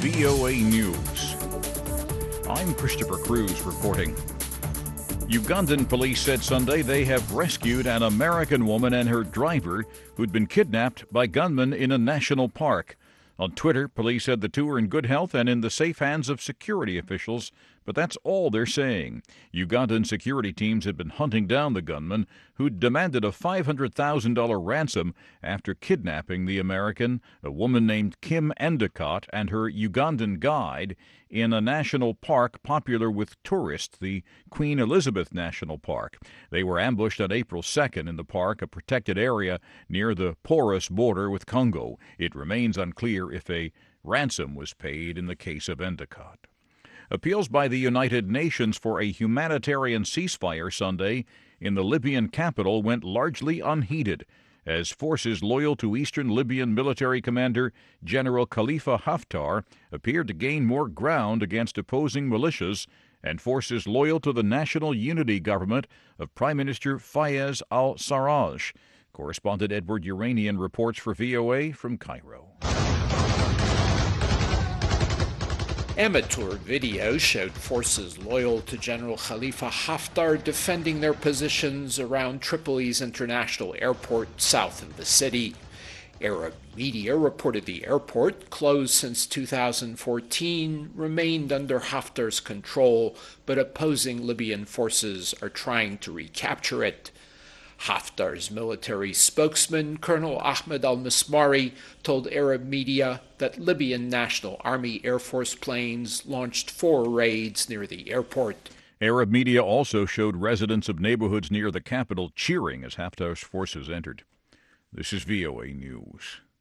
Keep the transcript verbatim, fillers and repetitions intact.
V O A News. I'm Christopher Cruz reporting. Ugandan police said Sunday they have rescued an American woman and her driver who'd been kidnapped by gunmen in a national park. On Twitter, police said the two are in good health and in the safe hands of security officials, but that's all they're saying. Ugandan security teams had been hunting down the gunman who'd demanded a five hundred thousand dollars ransom after kidnapping the American, a woman named Kim Endicott, and her Ugandan guide in a national park popular with tourists, the Queen Elizabeth National Park. They were ambushed on April second in the park, a protected area near the porous border with Congo. It remains unclear if a ransom was paid in the case of Endicott. Appeals by the United Nations for a humanitarian ceasefire Sunday in the Libyan capital went largely unheeded, as forces loyal to eastern Libyan military commander General Khalifa Haftar appeared to gain more ground against opposing militias and forces loyal to the national unity government of Prime Minister Fayez al-Sarraj. Correspondent Edward Uranian reports for V O A from Cairo. Amateur video showed forces loyal to General Khalifa Haftar defending their positions around Tripoli's international airport south of the city. Arab media reported the airport, closed since two thousand fourteen, remained under Haftar's control, but opposing Libyan forces are trying to recapture it. Haftar's military spokesman, Colonel Ahmed al-Mismari, told Arab media that Libyan National Army Air Force planes launched four raids near the airport. Arab media also showed residents of neighborhoods near the capital cheering as Haftar's forces entered. This is V O A News.